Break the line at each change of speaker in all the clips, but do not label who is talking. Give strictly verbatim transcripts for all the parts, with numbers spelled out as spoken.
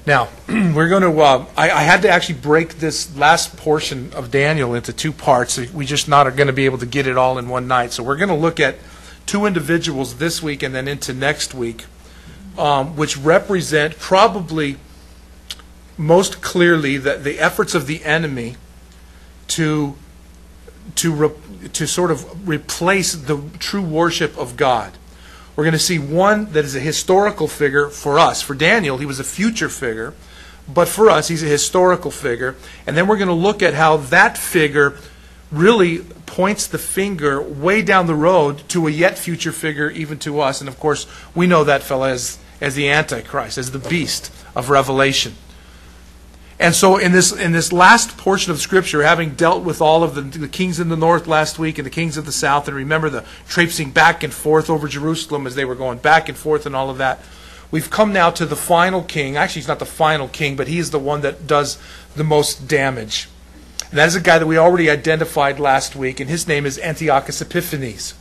Now, we're going to, uh, I, I had to actually break this last portion of Daniel into two parts. We just not are going to be able to get it all in one night. So we're going to look at two individuals this week and then into next week, um, which represent probably most clearly the, the efforts of the enemy to, to, re, to sort of replace the true worship of God. We're going to see one that is a historical figure for us. For Daniel, he was a future figure. But for us, he's a historical figure. And then we're going to look at how that figure really points the finger way down the road to a yet future figure, even to us. And of course, we know that fellow as, as the Antichrist, as the beast of Revelation. And so in this in this last portion of Scripture, having dealt with all of the, the kings in the north last week and the kings of the south, and remember the traipsing back and forth over Jerusalem as they were going back and forth and all of that, we've come now to the final king. Actually, he's not the final king, but he is the one that does the most damage. And that is a guy that we already identified last week, and his name is Antiochus Epiphanes.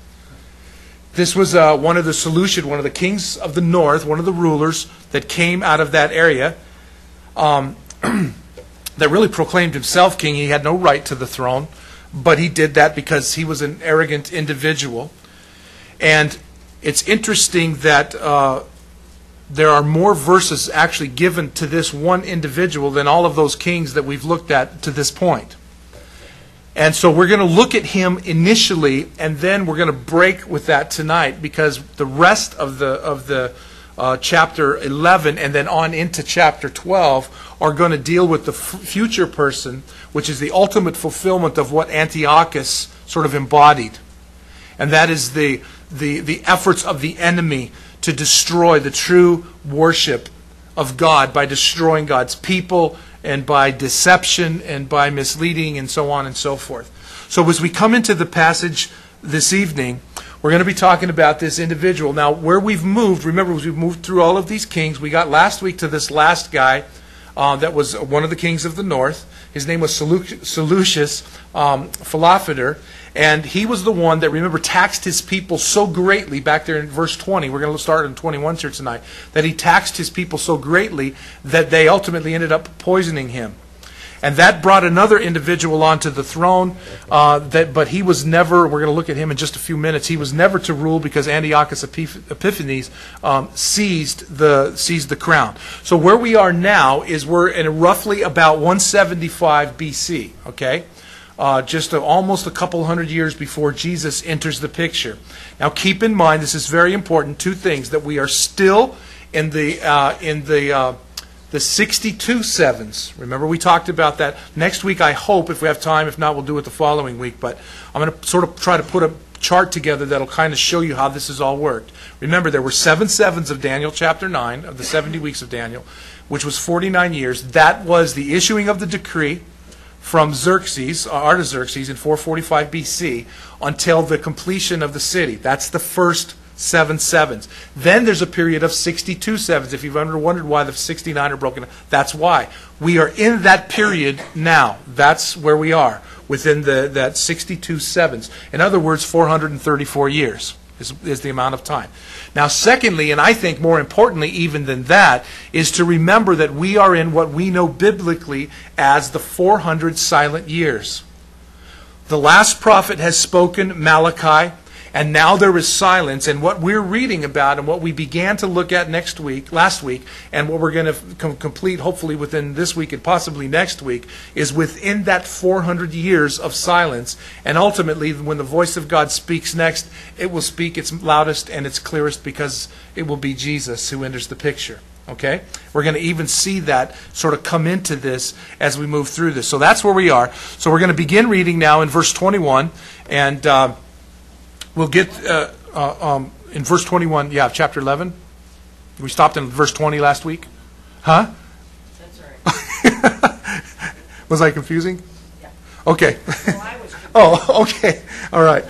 This was uh, one of the Seleucid, one of the kings of the north, one of the rulers that came out of that area. Um... that really proclaimed himself king. He had no right to the throne, but he did that because he was an arrogant individual. And it's interesting that uh, there are more verses actually given to this one individual than all of those kings that we've looked at to this point. And so we're going to look at him initially, and then we're going to break with that tonight, because the rest of the of the Uh, chapter eleven and then on into chapter twelve are going to deal with the f- future person, which is the ultimate fulfillment of what Antiochus sort of embodied. And that is the, the, the efforts of the enemy to destroy the true worship of God by destroying God's people and by deception and by misleading and so on and so forth. So as we come into the passage this evening, we're going to be talking about this individual. Now, where we've moved, remember, we've moved through all of these kings. We got last week to this last guy uh, that was one of the kings of the north. His name was Seleucus um, Philopator. And he was the one that, remember, taxed his people so greatly, back there in verse twenty. We're going to start in twenty-one here tonight. That he taxed his people so greatly that they ultimately ended up poisoning him. And that brought another individual onto the throne, uh, that, but he was never, we're going to look at him in just a few minutes, he was never to rule because Antiochus Epiphanes um, seized the seized the crown. So where we are now is we're in roughly about one seventy-five B C, okay? Uh, just a, almost a couple hundred years before Jesus enters the picture. Now keep in mind, this is very important, two things, that we are still in the, uh, in the, uh, the sixty-two sevens. Remember, we talked about that. Next week, I hope, if we have time. If not, we'll do it the following week. But I'm going to sort of try to put a chart together that'll kind of show you how this has all worked. Remember, there were seven sevens of Daniel chapter nine, of the seventy weeks of Daniel, which was forty-nine years. That was the issuing of the decree from Xerxes, Artaxerxes, in four forty-five B C until the completion of the city. That's the first seven sevens. Then there's a period of sixty-two sevens. If you've ever wondered why the sixty-nine are broken, that's why. We are in that period now. That's where we are, within the that sixty-two sevens. In other words, four hundred thirty-four years is, is the amount of time. Now, secondly, and I think more importantly even than that, is to remember that we are in what we know biblically as the four hundred silent years. The last prophet has spoken, Malachi. And now there is silence, and what we're reading about and what we began to look at next week, last week, and what we're going to com- complete hopefully within this week and possibly next week, is within that four hundred years of silence. And ultimately, when the voice of God speaks next, it will speak its loudest and its clearest, because it will be Jesus who enters the picture. Okay? We're going to even see that sort of come into this as we move through this. So that's where we are. So we're going to begin reading now in verse twenty-one, and Uh, We'll get uh, uh, um, in verse twenty-one, yeah, chapter eleven. We stopped in verse twenty last week. Huh?
That's right.
Was I confusing?
Yeah.
Okay.
Well, I was confused.
Oh, okay. All right.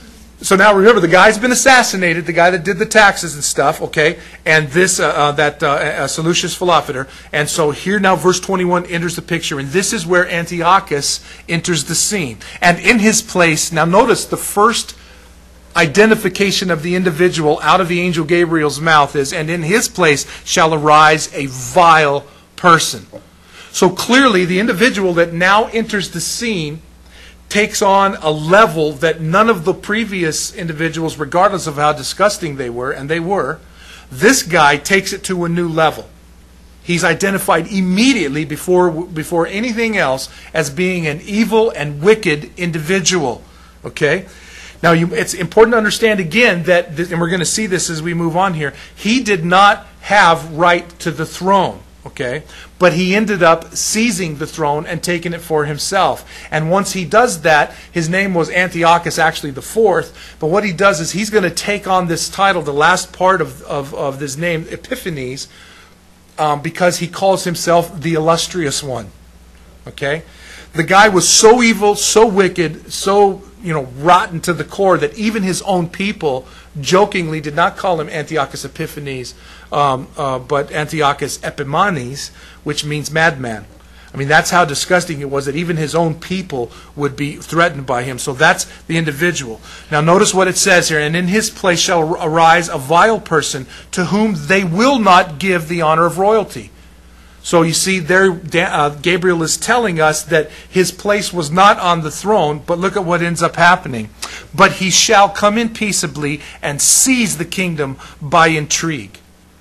So now remember, the guy's been assassinated, the guy that did the taxes and stuff, okay? And this, uh, uh, that uh, uh, Seleucus Philopator. And so here now verse twenty-one enters the picture. And this is where Antiochus enters the scene. And in his place, now notice the first identification of the individual out of the angel Gabriel's mouth is, and in his place shall arise a vile person. So clearly, the individual that now enters the scene takes on a level that none of the previous individuals, regardless of how disgusting they were, and they were, this guy takes it to a new level. He's identified immediately before, before anything else as being an evil and wicked individual. Okay? Now, you, it's important to understand again that, and we're going to see this as we move on here, he did not have right to the throne. Okay? But he ended up seizing the throne and taking it for himself. And once he does that, his name was Antiochus, actually the fourth. But what he does is he's going to take on this title, the last part of, of, of this name, Epiphanes, um, because he calls himself the illustrious one. Okay? The guy was so evil, so wicked, so, you know, rotten to the core that even his own people jokingly did not call him Antiochus Epiphanes, um, uh, but Antiochus Epimanes, which means madman. I mean, that's how disgusting it was that even his own people would be threatened by him. So that's the individual. Now notice what it says here. And in his place shall arise a vile person to whom they will not give the honor of royalty. So you see, there uh, Gabriel is telling us that his place was not on the throne, but look at what ends up happening. But he shall come in peaceably and seize the kingdom by intrigue.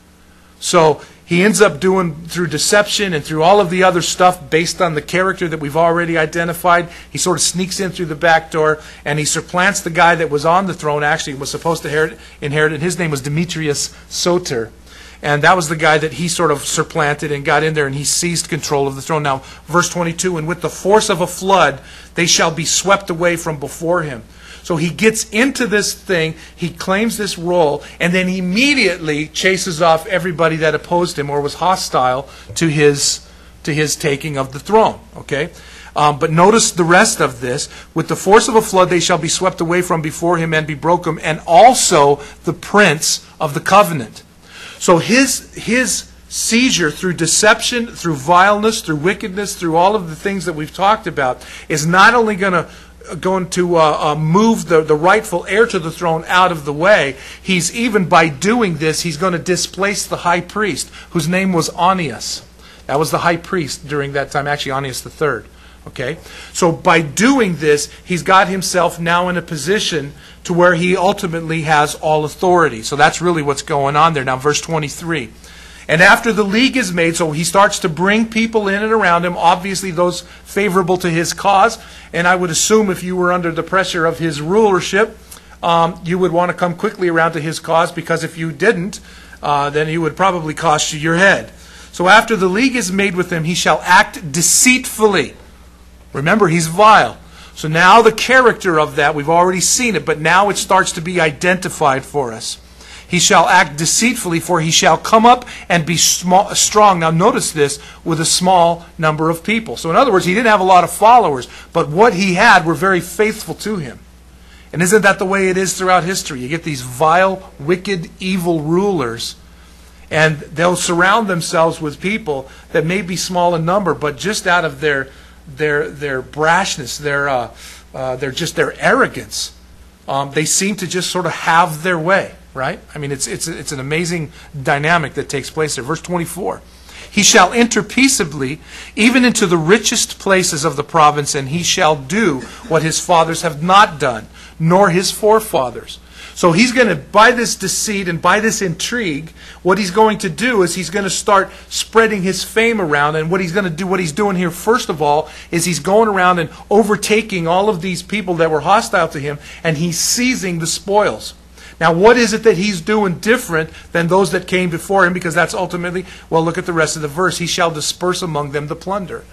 So he ends up doing, through deception and through all of the other stuff based on the character that we've already identified, he sort of sneaks in through the back door and he supplants the guy that was on the throne, actually was supposed to inherit, inherit and his name was Demetrius Soter. And that was the guy that he sort of supplanted and got in there and he seized control of the throne. Now, verse twenty-two, and with the force of a flood, they shall be swept away from before him. So he gets into this thing, he claims this role, and then immediately chases off everybody that opposed him or was hostile to his, to his taking of the throne. Okay? Um, but notice the rest of this. With the force of a flood, they shall be swept away from before him and be broken, and also the prince of the covenant. So his, his seizure through deception, through vileness, through wickedness, through all of the things that we've talked about, is not only going to going to uh, uh, move the, the rightful heir to the throne out of the way, he's even by doing this, he's going to displace the high priest, whose name was Onias. That was the high priest during that time, actually Onias the third. Okay? So by doing this, he's got himself now in a position to where he ultimately has all authority. So that's really what's going on there. Now, verse twenty-three. And after the league is made, so he starts to bring people in and around him, obviously those favorable to his cause. And I would assume if you were under the pressure of his rulership, um, you would want to come quickly around to his cause, because if you didn't, uh, then he would probably cost you your head. So after the league is made with him, he shall act deceitfully. Remember, he's vile. So now the character of that, we've already seen it, but now it starts to be identified for us. He shall act deceitfully, for he shall come up and be small, strong. Now notice this, with a small number of people. So in other words, he didn't have a lot of followers, but what he had were very faithful to him. And isn't that the way it is throughout history? You get these vile, wicked, evil rulers, and they'll surround themselves with people that may be small in number, but just out of their their their brashness, their uh, uh, their just their arrogance, um, they seem to just sort of have their way, right? I mean, it's it's it's an amazing dynamic that takes place there. Verse twenty-four: He shall enter peaceably, even into the richest places of the province, and he shall do what his fathers have not done, nor his forefathers. So he's going to, by this deceit and by this intrigue, what he's going to do is he's going to start spreading his fame around. And what he's going to do, what he's doing here, first of all, is he's going around and overtaking all of these people that were hostile to him, and he's seizing the spoils. Now, what is it that he's doing different than those that came before him? Because that's ultimately, well, look at the rest of the verse. He shall disperse among them the plunder.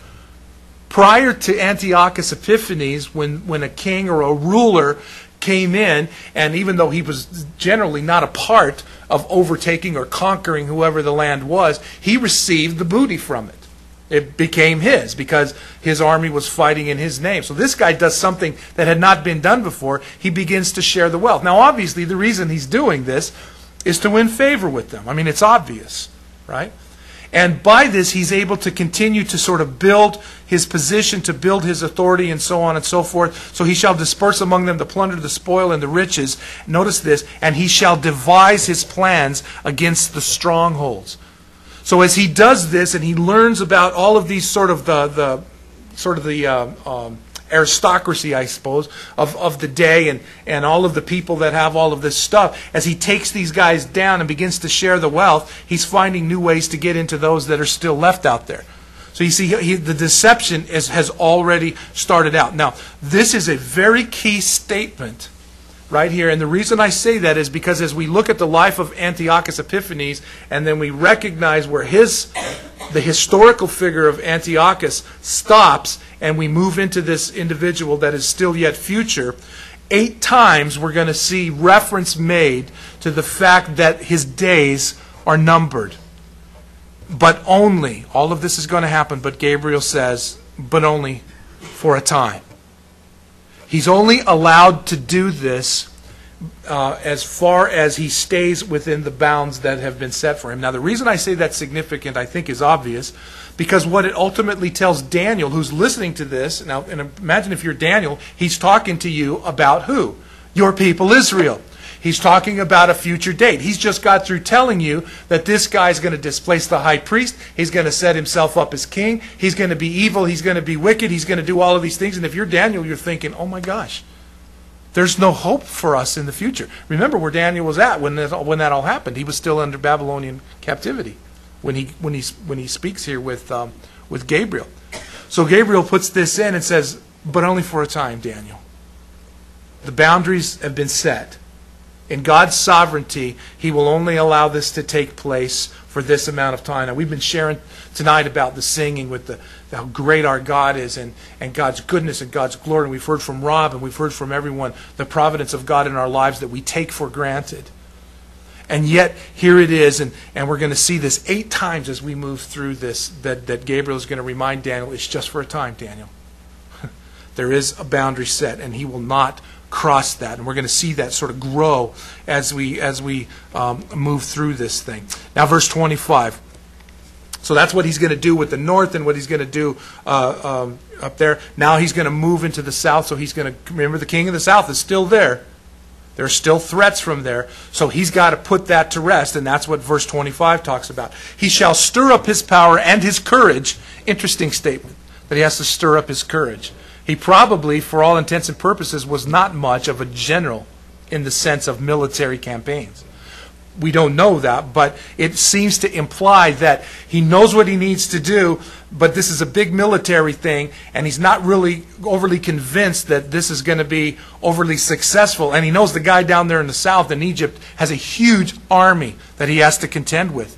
Prior to Antiochus Epiphanes, when, when a king or a ruler came in, and even though he was generally not a part of overtaking or conquering whoever the land was, he received the booty from it. It became his because his army was fighting in his name. So this guy does something that had not been done before. He begins to share the wealth. Now, obviously, the reason he's doing this is to win favor with them. I mean, it's obvious, right? And by this, he's able to continue to sort of build his position, to build his authority, and so on and so forth. So he shall disperse among them the plunder, the spoil, and the riches. Notice this, and he shall devise his plans against the strongholds. So as he does this and he learns about all of these sort of the, the sort of the uh, um, aristocracy, I suppose, of, of the day and, and all of the people that have all of this stuff, as he takes these guys down and begins to share the wealth, he's finding new ways to get into those that are still left out there. So you see, he, the deception is, has already started out. Now, this is a very key statement right here. And the reason I say that is because as we look at the life of Antiochus Epiphanes, and then we recognize where his, the historical figure of Antiochus stops, and we move into this individual that is still yet future, eight times we're going to see reference made to the fact that his days are numbered. But only, all of this is going to happen, but Gabriel says, but only for a time. He's only allowed to do this uh, as far as he stays within the bounds that have been set for him. Now, the reason I say that's significant, I think, is obvious, because what it ultimately tells Daniel, who's listening to this, now, and imagine if you're Daniel, he's talking to you about who? Your people Israel. He's talking about a future date. He's just got through telling you that this guy's going to displace the high priest. He's going to set himself up as king. He's going to be evil. He's going to be wicked. He's going to do all of these things. And if you're Daniel, you're thinking, oh my gosh, there's no hope for us in the future. Remember where Daniel was at when that, when that all happened. He was still under Babylonian captivity when he when he when he speaks here with um, with Gabriel. So Gabriel puts this in and says, but only for a time, Daniel. The boundaries have been set. In God's sovereignty, He will only allow this to take place for this amount of time. Now, we've been sharing tonight about the singing with the how great our God is and, and God's goodness and God's glory. And we've heard from Rob and we've heard from everyone the providence of God in our lives that we take for granted. And yet, here it is, and, and we're going to see this eight times as we move through this, that, that Gabriel is going to remind Daniel, it's just for a time, Daniel. There is a boundary set, and he will not cross that, and we're going to see that sort of grow as we as we um, move through this thing. Now, verse twenty-five. So that's what he's going to do with the north, and what he's going to do uh, um, up there. Now he's going to move into the south. So he's going to remember the king of the south is still there. There are still threats from there. So he's got to put that to rest, and that's what verse twenty-five talks about. He shall stir up his power and his courage. Interesting statement that he has to stir up his courage. He probably, for all intents and purposes, was not much of a general in the sense of military campaigns. We don't know that, but it seems to imply that he knows what he needs to do, but this is a big military thing, and he's not really overly convinced that this is going to be overly successful. And he knows the guy down there in the south in Egypt has a huge army that he has to contend with.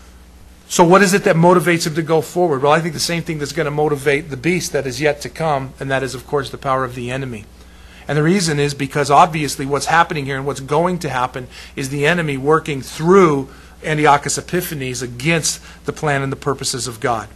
So what is it that motivates him to go forward? Well, I think the same thing that's going to motivate the beast that is yet to come, and that is, of course, the power of the enemy. And the reason is because obviously what's happening here and what's going to happen is the enemy working through Antiochus Epiphanes against the plan and the purposes of God.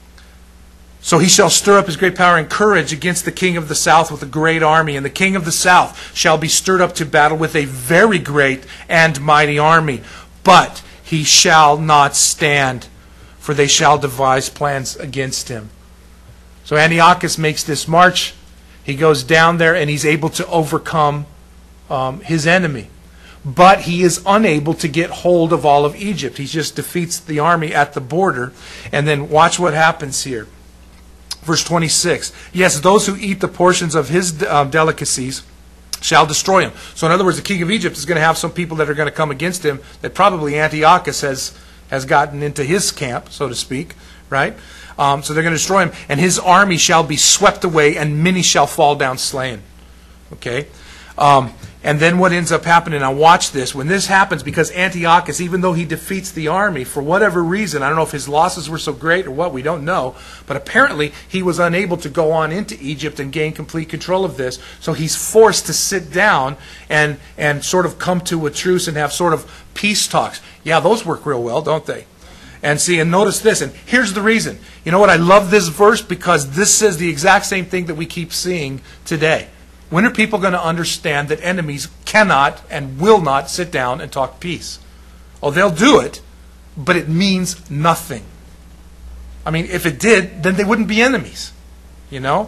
So he shall stir up his great power and courage against the king of the south with a great army. And the king of the south shall be stirred up to battle with a very great and mighty army. But he shall not stand, for they shall devise plans against him. So Antiochus makes this march. He goes down there and he's able to overcome um, his enemy. But he is unable to get hold of all of Egypt. He just defeats the army at the border. And then watch what happens here. Verse twenty-six. Yes, those who eat the portions of his um, delicacies shall destroy him. So in other words, the king of Egypt is going to have some people that are going to come against him that probably Antiochus has, has gotten into his camp, so to speak, right? Um, so they're going to destroy him. And his army shall be swept away, and many shall fall down slain. Okay? Um, and then what ends up happening, now watch this, when this happens, because Antiochus, even though he defeats the army, for whatever reason, I don't know if his losses were so great or what, we don't know, but apparently he was unable to go on into Egypt and gain complete control of this, so he's forced to sit down and, and sort of come to a truce and have sort of peace talks. Yeah, those work real well, don't they? And see, and notice this, and here's the reason. You know what, I love this verse because this says the exact same thing that we keep seeing today. When are people going to understand that enemies cannot and will not sit down and talk peace? Oh, they'll do it, but it means nothing. I mean, if it did, then they wouldn't be enemies. You know?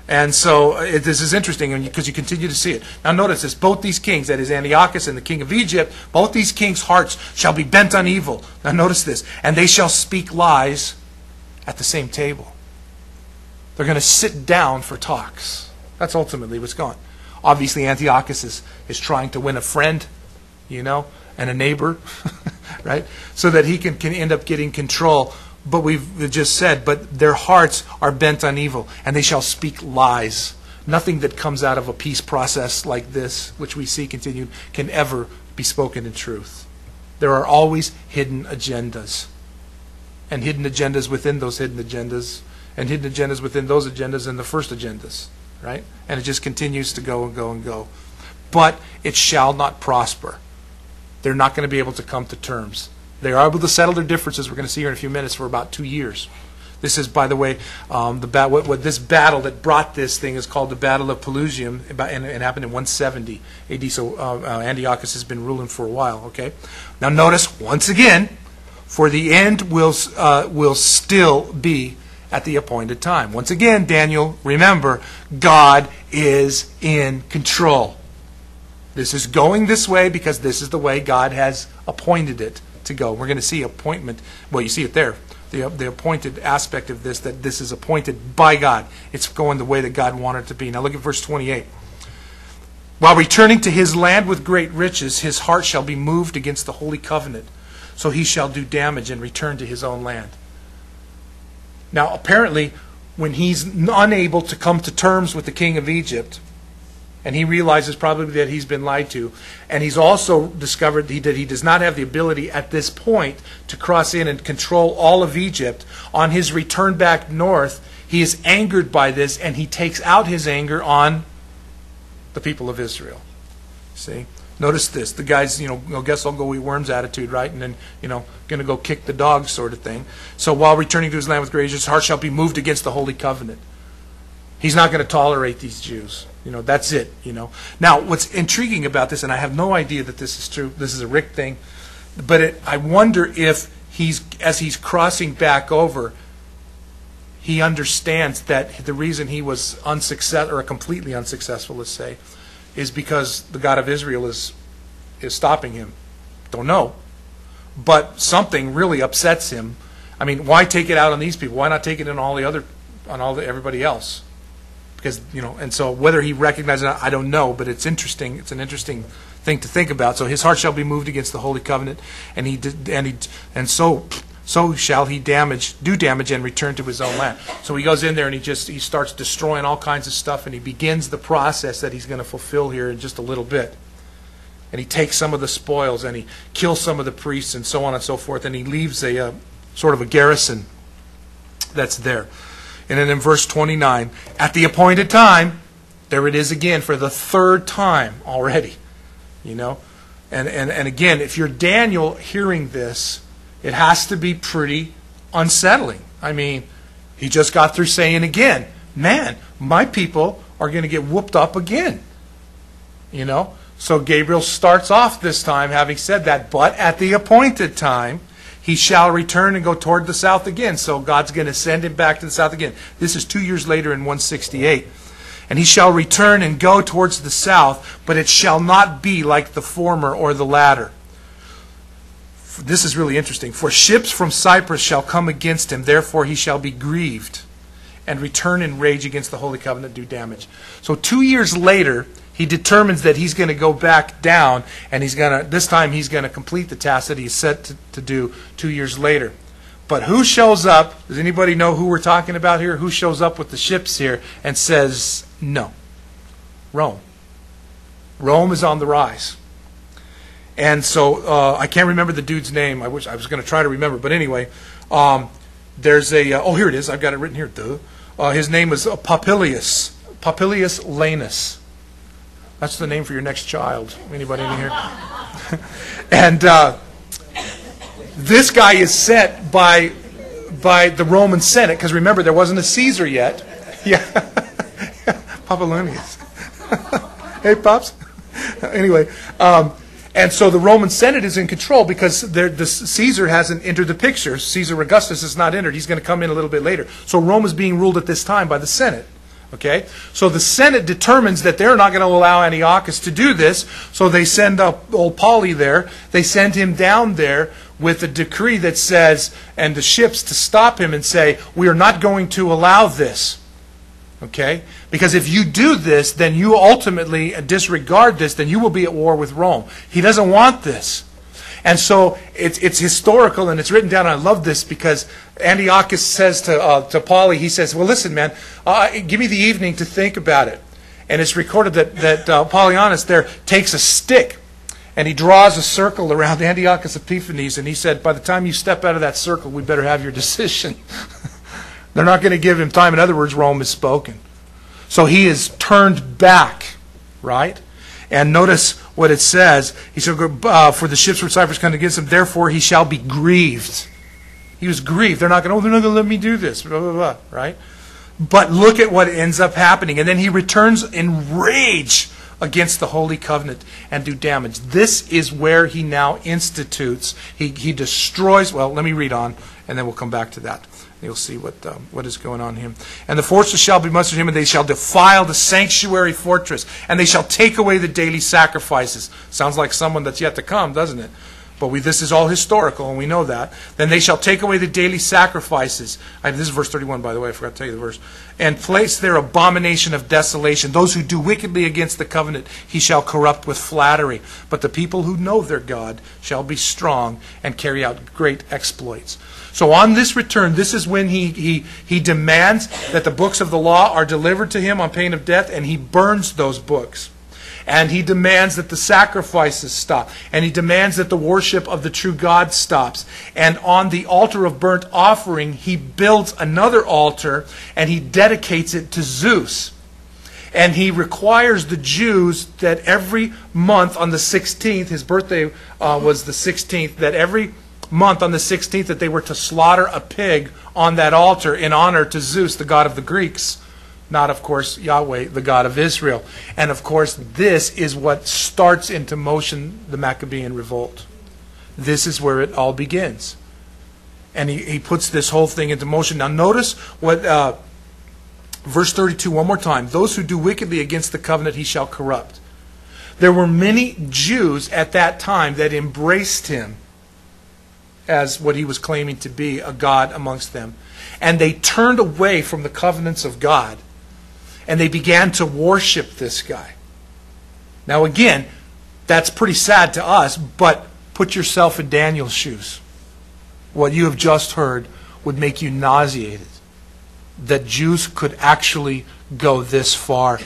And so it, this is interesting because you continue to see it. Now notice this, both these kings, that is Antiochus and the king of Egypt, both these kings' hearts shall be bent on evil. Now notice this, and they shall speak lies at the same table. They're going to sit down for talks. That's ultimately what's going on. Obviously Antiochus is, is trying to win a friend, you know, and a neighbor, right? So that he can, can end up getting control. But we've just said, but their hearts are bent on evil, and they shall speak lies. Nothing that comes out of a peace process like this, which we see continued, can ever be spoken in truth. There are always hidden agendas. And hidden agendas within those hidden agendas, and hidden agendas within those agendas and the first agendas, right? And it just continues to go and go and go. But it shall not prosper. They're not going to be able to come to terms. They are able to settle their differences, we're going to see here in a few minutes, for about two years. This is, by the way, um, the bat- what, what this battle that brought this thing is called the Battle of Pelusium, and it happened in one seventy A D, so uh, uh, Antiochus has been ruling for a while, okay? Now notice, once again, for the end will, uh, will still be at the appointed time. Once again, Daniel, remember, God is in control. This is going this way because this is the way God has appointed it to go. We're going to see appointment. Well, you see it there. The, the appointed aspect of this, that this is appointed by God. It's going the way that God wanted it to be. Now look at verse twenty-eight. While returning to his land with great riches, his heart shall be moved against the holy covenant. So he shall do damage and return to his own land. Now apparently, when he's unable to come to terms with the king of Egypt, and he realizes probably that he's been lied to, and he's also discovered that he does not have the ability at this point to cross in and control all of Egypt. On his return back north, he is angered by this, and he takes out his anger on the people of Israel. See? Notice this. The guy's, you know, I guess I'll go eat worms attitude, right? And then, you know, going to go kick the dog sort of thing. So while returning to his land with great riches, his heart shall be moved against the holy covenant. He's not going to tolerate these Jews. You know, that's it, you know. Now, what's intriguing about this, and I have no idea that this is true, this is a Rick thing, but it, I wonder if he's, as he's crossing back over, he understands that the reason he was unsuccessful, or completely unsuccessful, let's say, is because the God of Israel is is stopping him. Don't know. But something really upsets him. I mean, why take it out on these people? Why not take it on all the other, on all the, everybody else? Because, you know, and so whether he recognizes it, I don't know, but it's interesting. It's an interesting thing to think about. So his heart shall be moved against the holy covenant, and he did, and he and so so shall he damage, do damage, and return to his own land. So he goes in there and he just he starts destroying all kinds of stuff, and he begins the process that he's going to fulfill here in just a little bit. And he takes some of the spoils, and he kills some of the priests, and so on and so forth, and he leaves a uh, sort of a garrison that's there. And then in verse twenty-nine, at the appointed time, there it is again for the third time already. You know? And, and, and again, if you're Daniel hearing this, it has to be pretty unsettling. I mean, he just got through saying again, man, my people are going to get whooped up again. You know? So Gabriel starts off this time having said that, but at the appointed time, he shall return and go toward the south again. So God's going to send him back to the south again. This is two years later in one sixty-eight. And he shall return and go towards the south, but it shall not be like the former or the latter. This is really interesting. For ships from Cyprus shall come against him, therefore he shall be grieved, and return in rage against the holy covenant, do damage. So two years later, he determines that he's going to go back down, and he's going to, this time he's going to complete the task that he's set to, to do two years later. But who shows up? Does anybody know who we're talking about here? Who shows up with the ships here and says no? Rome. Rome is on the rise. And so uh, I can't remember the dude's name. I wish I was going to try to remember. But anyway, um, there's a, uh, oh, here it is. I've got it written here. Duh. Uh, his name is uh, Popilius. Popilius Lanus. That's the name for your next child. Anybody in here? And uh, this guy is set by by the Roman Senate, because remember, there wasn't a Caesar yet. Yeah. Popilius. Hey, Pops. Anyway, um, and so the Roman Senate is in control because the Caesar hasn't entered the picture. Caesar Augustus is not entered. He's going to come in a little bit later. So Rome is being ruled at this time by the Senate. Okay? So the Senate determines that they're not going to allow Antiochus to do this, so they send up old Poly there. They send him down there with a decree that says, and the ships to stop him and say, we are not going to allow this. Okay? Because if you do this, then you ultimately disregard this, then you will be at war with Rome. He doesn't want this. And so it's, it's historical and it's written down. I love this because Antiochus says to, uh, to Poly, he says, well, listen, man, uh, give me the evening to think about it. And it's recorded that, that uh, Polyaenus there takes a stick and he draws a circle around Antiochus Epiphanes, and he said, by the time you step out of that circle, we better have your decision. They're not going to give him time. In other words, Rome has spoken. So he is turned back, right? And notice what it says. He said, uh, for the ships from Cyprus come against him, therefore he shall be grieved. He was grieved. They're not going to, oh, they're not going to let me do this, blah, blah, blah, right? But look at what ends up happening. And then he returns in rage against the Holy Covenant and do damage. This is where he now institutes. He, he destroys, well, let me read on, and then we'll come back to that. You'll see what um, what is going on here. And the forces shall be mustered him, and they shall defile the sanctuary fortress, and they shall take away the daily sacrifices. Sounds like someone that's yet to come, doesn't it? But we, this is all historical, and we know that. Then they shall take away the daily sacrifices. I, this is verse thirty-one, by the way. I forgot to tell you the verse. And place their abomination of desolation. Those who do wickedly against the covenant, he shall corrupt with flattery. But the people who know their God shall be strong and carry out great exploits. So on this return, this is when he, he, he demands that the books of the law are delivered to him on pain of death, and he burns those books. And he demands that the sacrifices stop. And he demands that the worship of the true God stops. And on the altar of burnt offering, he builds another altar, and he dedicates it to Zeus. And he requires the Jews that every month on the sixteenth, his birthday uh, was the sixteenth, that every month on the sixteenth that they were to slaughter a pig on that altar in honor to Zeus, the god of the Greeks. Not, of course, Yahweh, the God of Israel. And, of course, this is what starts into motion the Maccabean revolt. This is where it all begins. And he, he puts this whole thing into motion. Now, notice what uh, verse thirty-two, one more time. Those who do wickedly against the covenant he shall corrupt. There were many Jews at that time that embraced him as what he was claiming to be, a God amongst them. And they turned away from the covenants of God. And they began to worship this guy. Now again, that's pretty sad to us, but put yourself in Daniel's shoes. What you have just heard would make you nauseated. That Jews could actually go this far.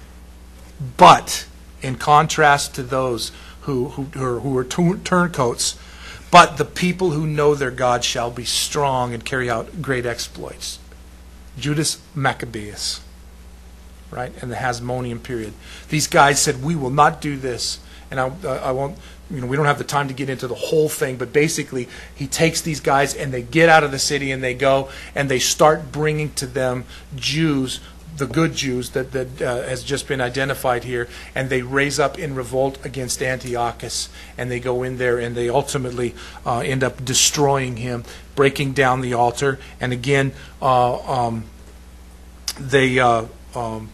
But, in contrast to those who, who, who are turncoats, but the people who know their God shall be strong and carry out great exploits. Judas Maccabeus. Right? And the Hasmonean period. These guys said, we will not do this. And I, I won't, you know, we don't have the time to get into the whole thing, but basically he takes these guys and they get out of the city and they go and they start bringing to them Jews, the good Jews that, that uh, has just been identified here, and they raise up in revolt against Antiochus, and they go in there and they ultimately uh, end up destroying him, breaking down the altar, and again, uh, um, they... Uh, um,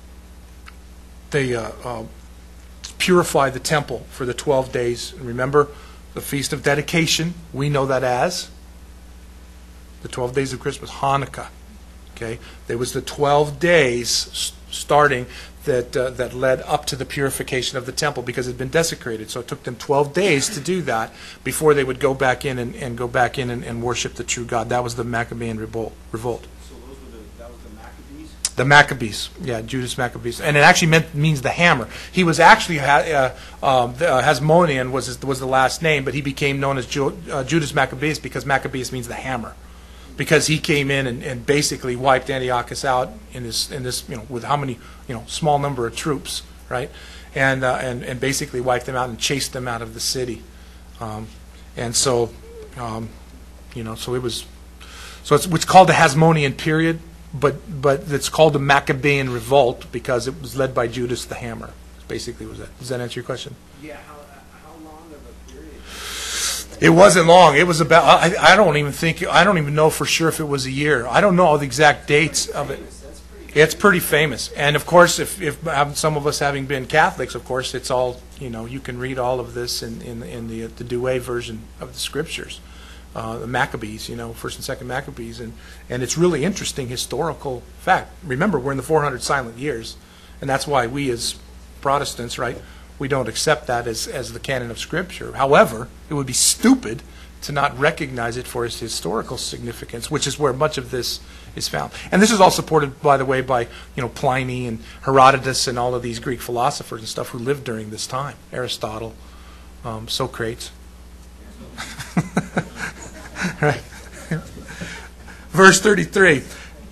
They uh, uh, purify the temple for the twelve days. Remember, the Feast of Dedication, we know that as the twelve days of Christmas, Hanukkah. Okay, there was the twelve days starting that uh, that led up to the purification of the temple because it had been desecrated. So it took them twelve days to do that before they would go back in and, and go back in and, and worship the true God. That was the Maccabean revolt. revolt. The Maccabees, yeah, Judas Maccabees, and it actually meant means the hammer. He was actually uh, um, uh, Hasmonean was his, was the last name, but he became known as Ju- uh, Judas Maccabeus because Maccabeus means the hammer, because he came in and, and basically wiped Antiochus out in this in this you know with how many you know small number of troops, right, and uh, and and basically wiped them out and chased them out of the city, um, and so um, you know so it was so it's it's called the Hasmonean period. But but it's called the Maccabean revolt because it was led by Judas the Hammer. Basically, was that. Does that answer your question?
Yeah. How, how long of a period?
It wasn't long. It was about. I, I don't even think. I don't even know for sure if it was a year. I don't know all the exact dates of it.
That's pretty
It's pretty famous. And of course, if, if um, some of us having been Catholics, of course, it's all, you know, you can read all of this in, in, in the, the Douay version of the scriptures. Uh, the Maccabees, you know, first and second Maccabees. And, and it's really interesting historical fact. Remember, we're in the four hundred silent years. And that's why we as Protestants, right, we don't accept that as, as the canon of Scripture. However, it would be stupid to not recognize it for its historical significance, which is where much of this is found. And this is all supported, by the way, by, you know, Pliny and Herodotus and all of these Greek philosophers and stuff who lived during this time. Aristotle, um, Socrates. Right. Verse thirty-three.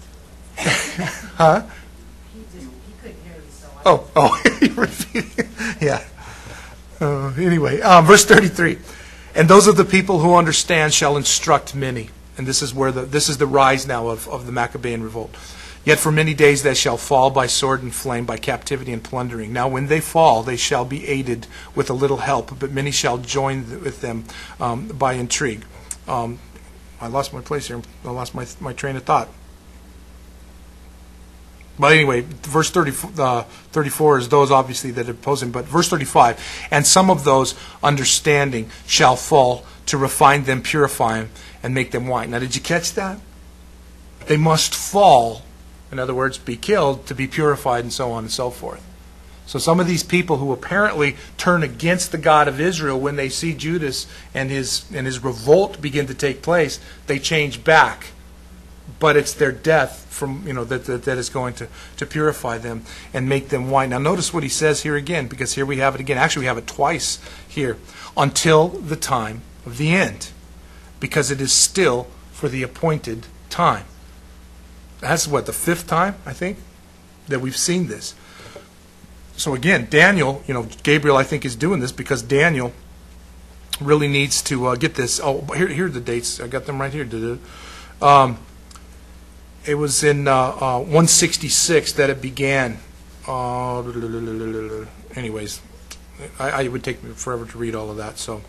Huh?
He just, he couldn't hear you, so I.
Oh, oh, you repeated. Yeah. Uh, anyway, um, verse thirty-three. And those of the people who understand shall instruct many. And this is where the this is the rise now of, of the Maccabean revolt. Yet for many days they shall fall by sword and flame, by captivity and plundering. Now when they fall, they shall be aided with a little help, but many shall join with them um, by intrigue. Um, I lost my place here. I lost my my train of thought. But anyway, verse thirty, uh, thirty-four is those obviously that oppose him. But verse thirty-five, and some of those understanding shall fall to refine them, purify them, and make them white. Now did you catch that? They must fall, in other words, be killed to be purified and so on and so forth. So some of these people who apparently turn against the God of Israel when they see Judas and his and his revolt begin to take place, they change back. But it's their death from you know that, that that is going to, to purify them and make them white. Now notice what he says here again, because here we have it again. Actually, we have it twice here. Until the time of the end, because it is still for the appointed time. That's what, the fifth time, I think, that we've seen this. So again, Daniel, you know, Gabriel, I think, is doing this because Daniel really needs to uh, get this. Oh, here, here are the dates. I got them right here. Um, it was in uh, uh, one sixty-six that it began. Uh, anyways, I, I it would take me forever to read all of that. So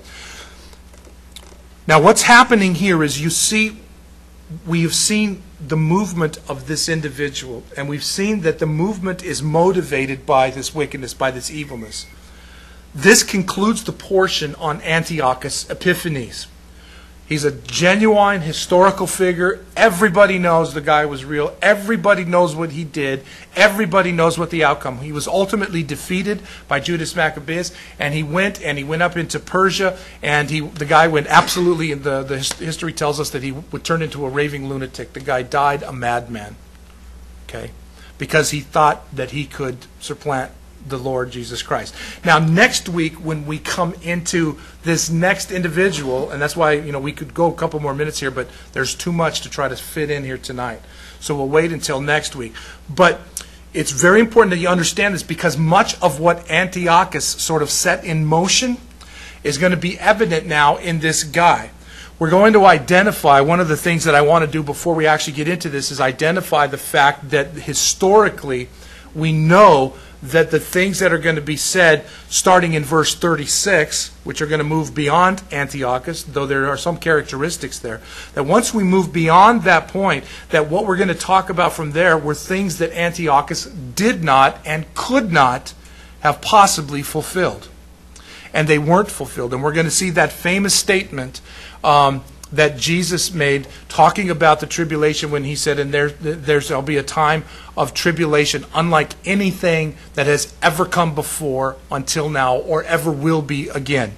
now, what's happening here is you see. We have seen the movement of this individual, and we've seen that the movement is motivated by this wickedness, by this evilness. This concludes the portion on Antiochus Epiphanes. He's a genuine historical figure. Everybody knows the guy was real. Everybody knows what he did. Everybody knows what the outcome. He was ultimately defeated by Judas Maccabeus, and he went and he went up into Persia, and he the guy went absolutely. The the history tells us that he would turn into a raving lunatic. The guy died a madman. Okay, because he thought that he could supplant the Lord Jesus Christ. Now, next week, when we come into this next individual, and that's why, you know, we could go a couple more minutes here, but there's too much to try to fit in here tonight. So we'll wait until next week. But it's very important that you understand this, because much of what Antiochus sort of set in motion is going to be evident now in this guy. We're going to identify, one of the things that I want to do before we actually get into this is identify the fact that historically we know that the things that are going to be said starting in verse thirty-six, which are going to move beyond Antiochus, though there are some characteristics there, that once we move beyond that point, that what we're going to talk about from there were things that Antiochus did not and could not have possibly fulfilled. And they weren't fulfilled. And we're going to see that famous statement um, that Jesus made talking about the tribulation when he said, and there there'll be a time of tribulation unlike anything that has ever come before until now or ever will be again.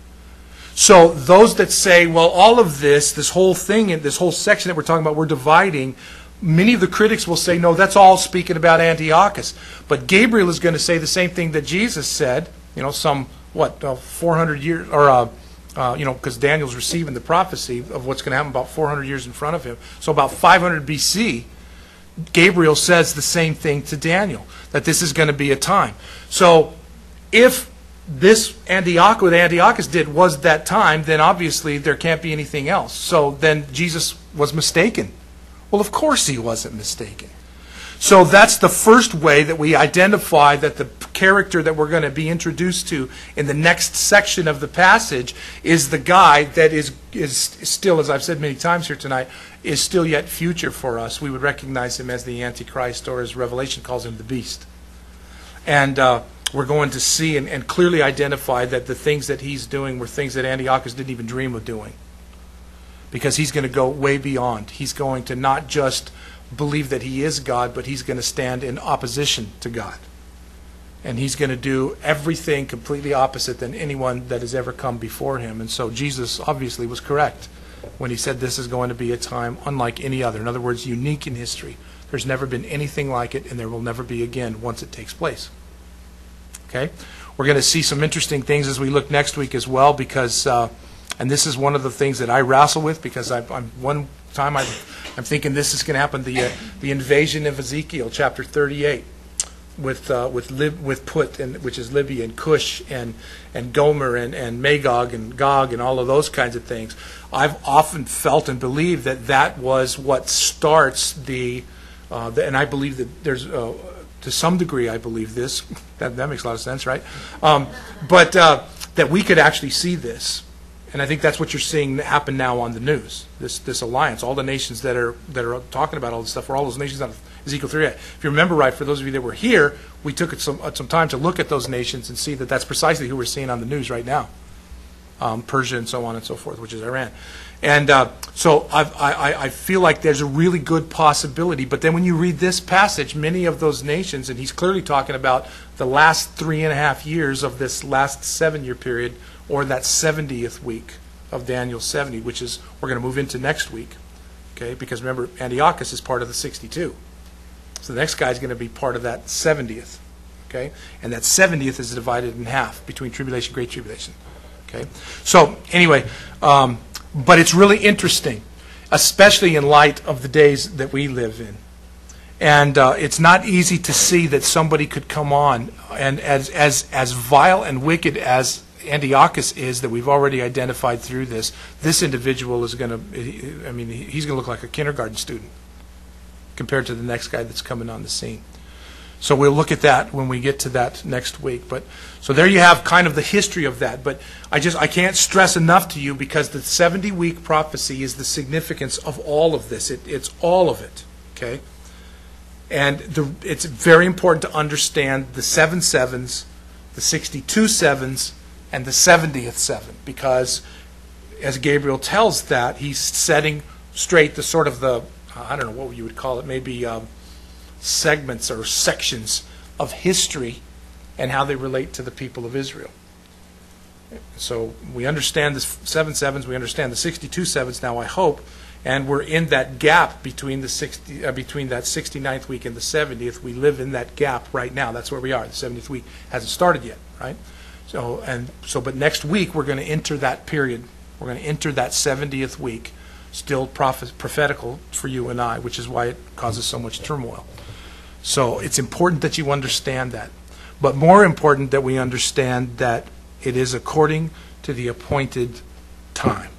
So those that say, well, all of this, this whole thing, this whole section that we're talking about, we're dividing, many of the critics will say, no, that's all speaking about Antiochus. But Gabriel is going to say the same thing that Jesus said, you know, some, what, uh, four hundred years, or uh, Uh, you know, because Daniel's receiving the prophecy of what's going to happen about four hundred years in front of him. So about five hundred B C, Gabriel says the same thing to Daniel, that this is going to be a time. So if this Antiochus, what Antiochus did was that time, then obviously there can't be anything else. So then Jesus was mistaken. Well, of course he wasn't mistaken. So that's the first way that we identify that the character that we're going to be introduced to in the next section of the passage is the guy that is is still, as I've said many times here tonight, is still yet future for us. We would recognize him as the Antichrist, or as Revelation calls him, the beast. And uh, we're going to see and, and clearly identify that the things that he's doing were things that Antiochus didn't even dream of doing. Because he's going to go way beyond. He's going to not just believe that he is God, but he's going to stand in opposition to God. And he's going to do everything completely opposite than anyone that has ever come before him. And so Jesus obviously was correct when he said this is going to be a time unlike any other. In other words, unique in history. There's never been anything like it, and there will never be again once it takes place. Okay? We're going to see some interesting things as we look next week as well, because... Uh, And this is one of the things that I wrestle with, because I, I'm one time I'm, I'm thinking this is going to happen. The uh, the invasion of Ezekiel, chapter thirty-eight, with uh, with Lib, with Put, and which is Libya and Cush and and Gomer and, and Magog and Gog and all of those kinds of things. I've often felt and believed that that was what starts the, uh, the and I believe that there's. Uh, to some degree, I believe this. That that makes a lot of sense, right? Um, but uh, that we could actually see this. And I think that's what you're seeing happen now on the news. This this alliance, all the nations that are that are talking about all this stuff, were all those nations out of Ezekiel thirty-eight. If you remember right, for those of you that were here, we took it some uh, some time to look at those nations and see that that's precisely who we're seeing on the news right now, um, Persia and so on and so forth, which is Iran. And uh, so I've, I I feel like there's a really good possibility. But then when you read this passage, many of those nations, and he's clearly talking about the last three and a half years of this last seven-year period, or that seventieth week of Daniel seventy, which is, we're going to move into next week. Okay, because remember, Antiochus is part of the sixty-two. So the next guy is going to be part of that seventieth. Okay, and that seventieth is divided in half between tribulation, great tribulation. Okay, so anyway, um, but it's really interesting, especially in light of the days that we live in. And uh, it's not easy to see that somebody could come on, and as as as vile and wicked as Antiochus is, that we've already identified through this, this individual is going to, I mean, he's going to look like a kindergarten student compared to the next guy that's coming on the scene. So we'll look at that when we get to that next week. But so there you have kind of the history of that. But I just I can't stress enough to you, because the seventy-week prophecy is the significance of all of this. It, it's all of it. Okay, and the, it's very important to understand the seven sevens, the sixty-two sevens, and the seventieth seven, because as Gabriel tells that, he's setting straight the sort of the, I don't know what you would call it, maybe um, segments or sections of history and how they relate to the people of Israel. So we understand the seven sevens, we understand the sixty-two sevens now, I hope, and we're in that gap between the sixty, uh, between that sixty-ninth week and the seventieth. We live in that gap right now. That's where we are. The seventieth week hasn't started yet, right? So and so, but next week we're going to enter that period. We're going to enter that seventieth week, still prophet, prophetical for you and I, which is why it causes so much turmoil. So it's important that you understand that. But more important that we understand that it is according to the appointed time.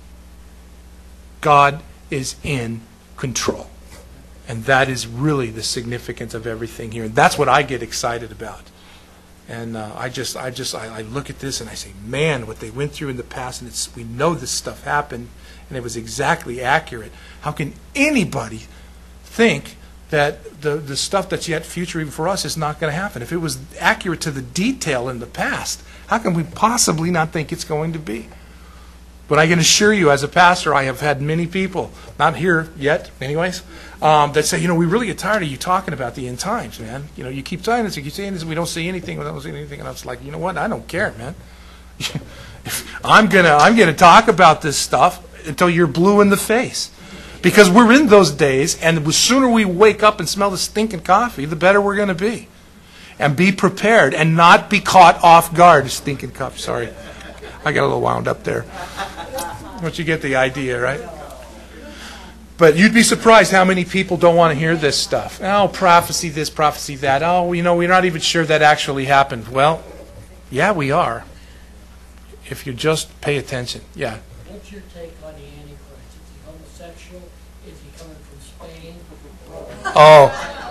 God is in control. And that is really the significance of everything here. And that's what I get excited about. And uh, I just, I just, I, I look at this and I say, man, what they went through in the past, and it's, we know this stuff happened, and it was exactly accurate. How can anybody think that the, the stuff that's yet future even for us is not going to happen? If it was accurate to the detail in the past, how can we possibly not think it's going to be? But I can assure you, as a pastor, I have had many people, not here yet anyways, um, that say, you know, we really get tired of you talking about the end times, man. You know, you keep saying this, you keep saying this, and we don't see anything, we don't see anything. And I was like, you know what, I don't care, man. I'm going to I'm gonna talk about this stuff until you're blue in the face. Because we're in those days, and the sooner we wake up and smell the stinking coffee, the better we're going to be. And be prepared and not be caught off guard. Stinking coffee, sorry. I got a little wound up there. Once you get the idea, right? But you'd be surprised how many people don't want to hear this stuff. Oh, prophecy this, prophecy that. Oh, you know, we're not even sure that actually happened. Well, yeah, we are. If you just pay attention. Yeah.
What's your take on the Antichrist? Is he homosexual? Is he coming from Spain?
Oh.